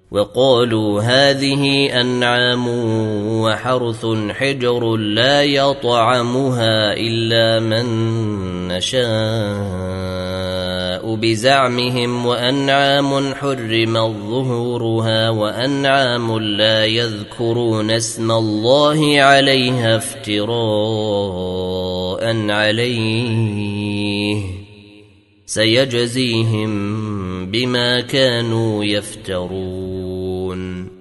وقالوا هذه أنعام وحرث حجر لا يطعمها إلا من نشاء بزعمهم وأنعام حرمت ظهورها وأنعام لا يذكرون اسم الله عليها افتراء عليه سيجزيهم بما كانوا يفترون